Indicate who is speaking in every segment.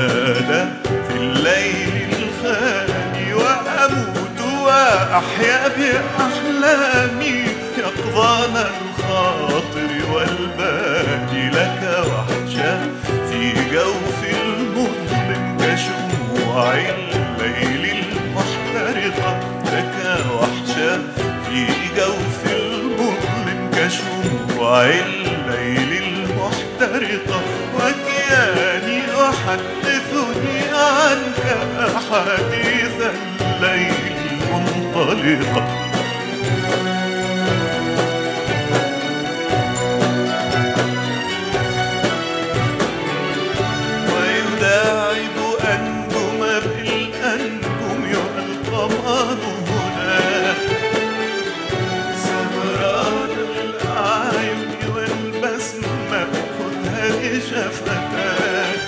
Speaker 1: أنادى في الليل الخالي وأموت وأحيا بأحلامي يقظان الخاطر والبادي لك وحشة في جوف المظلم كشموع الليل المحترقة لك وحشة في جوف المظلم كشموع الليل المحترقة وكياني أحدثني عنك أحاديث الليل المنطلقة ويداعب أنجم بالأنجم يلقمان هناك سمرات الأعين والبسمة خذها لشفتاك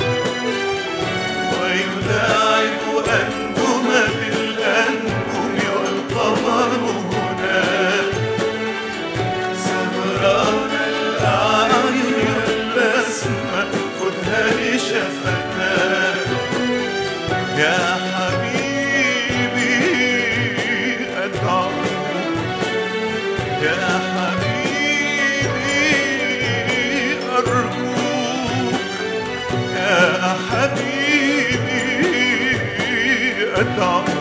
Speaker 1: ويداعب أنجم بالأنجم والقمر هناك سمرات الأعين والبسمة خذها لشفتاك يا حبيبي أدعوك يا حبيبي أرجوك يا حبيبي أدعوك